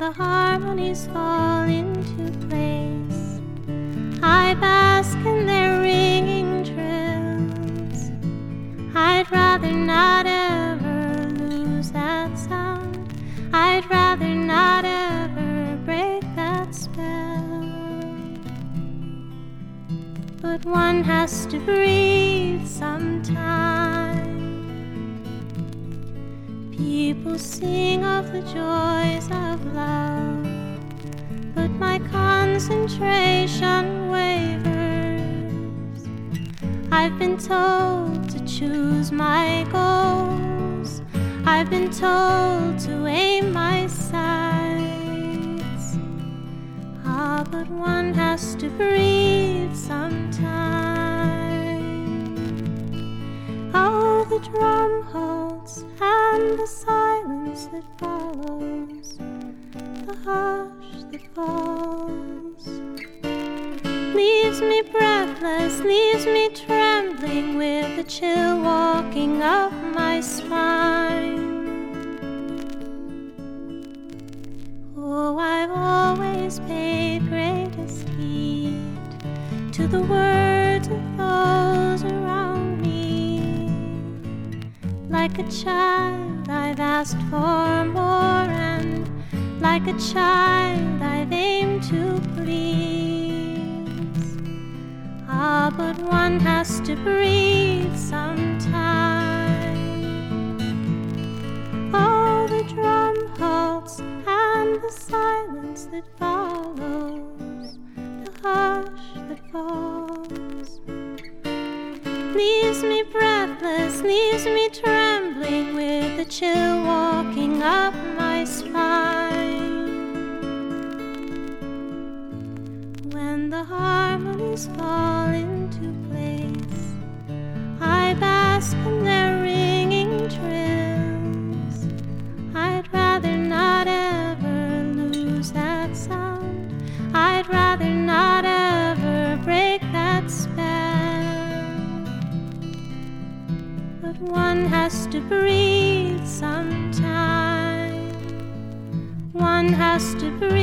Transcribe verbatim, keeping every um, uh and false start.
the harmonies fall into place, I bask in their ringing trills. I'd rather not ever lose that sound. I'd rather not ever break that spell. But one has to breathe sometime. People sing of the joys of love, but my concentration wavers. I've been told to choose my goals. I've been told to aim my sights. Ah, but one has to breathe sometime. Oh, the drum halts and the silence that follows, the hush that falls, leaves me breathless, leaves me trembling with a chill walking up my spine. Oh, I've always paid greatest heed to the words of those around me. Like a child I've asked for more, and like a child I've aimed to please. Ah, but one has to breathe sometime. Oh, the drum halts and the silence that follows, the hush that falls, leaves me breathless, leaves me trembling with a chill walking up my spine. When the harmonies fall into place, I bask in their ringing trills. I'd rather not ever lose that sound. I'd rather not ever break that spell. But one has to breathe sometime. One has to breathe.